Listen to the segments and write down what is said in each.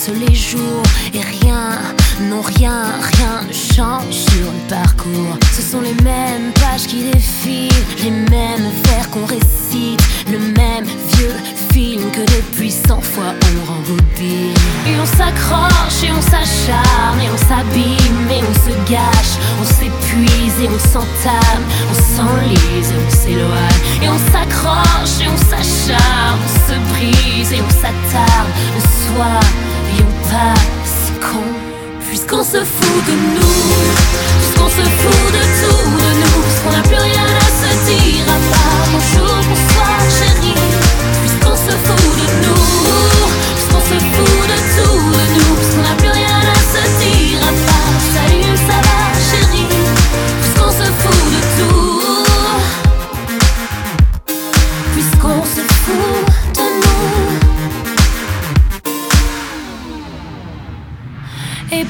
passent les jours et rien, non rien ne change sur le parcours. Ce sont les mêmes pages qui défilent, les mêmes vers qu'on récite, le même vieux film que depuis 100 fois on rembobine. Et on s'accroche et on s'acharne et on s'abîme et on se gâche, on s'épuise et on s'entame, on s'enlise et on s'éloigne. Et on s'accroche et on s'acharne, on se brise et on s'attarde le soir et on passe con. Puisqu'on se fout de nous, puisqu'on se fout de tout de nous, puisqu'on n'a plus rien à se dire à part bonjour, bonsoir chérie. Puisqu'on se fout de nous, puisqu'on se fout de tout de nous, puisqu'on n'a plus rien à se dire à part salut, ça va chérie. Puisqu'on se fout de tout, puisqu'on se fout de nous. Et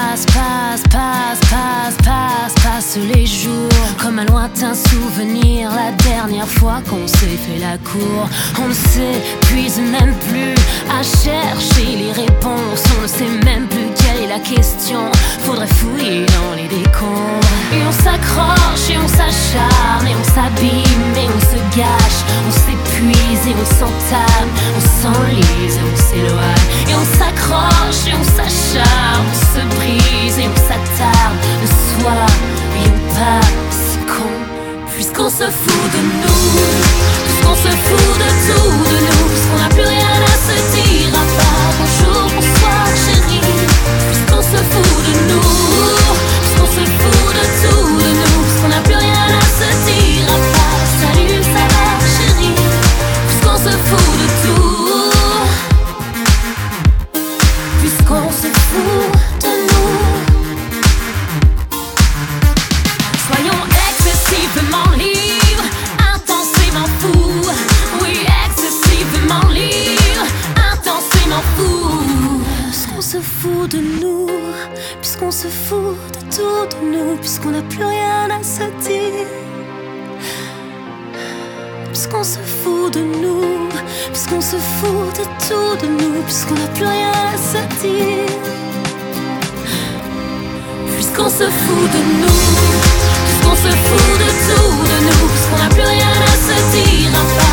passe les jours comme un lointain souvenir, la dernière fois qu'on s'est fait la cour. On ne s'épuise même plus à chercher les réponses, on ne sait même plus quelle est la question. Faudrait fouiller dans les décombres. Et on s'accroche et on s'acharne et on s'abîme et on se gâche, on s'épuise et on s'entame, on s'enlise et on s'éloigne. Et on s'accroche et on s'acharne, on se brise et on s'attarde le soir et on passe con. Puisqu'on se fout de nous, puisqu'on se fout de tout de nous, puisqu'on n'a plus rien à se dire à part bonjour, bonsoir chérie. Puisqu'on se fout de nous, puisqu'on se fout de tout de nous, puisqu'on n'a plus rien à se dire à part salut, ça va chérie. Puisqu'on se fout de tout, puisqu'on se fout de nous. Soyons excessivement libres, intensément fous. Oui, excessivement libres, intensément fous. Puisqu'on se fout de nous, puisqu'on se fout de tout de nous, puisqu'on n'a plus rien à se dire. Puisqu'on se fout de nous, puisqu'on se fout de tout de nous, puisqu'on n'a plus rien à se dire. Puisqu'on se fout de nous, puisqu'on se fout de tout de nous, puisqu'on n'a plus rien à se dire.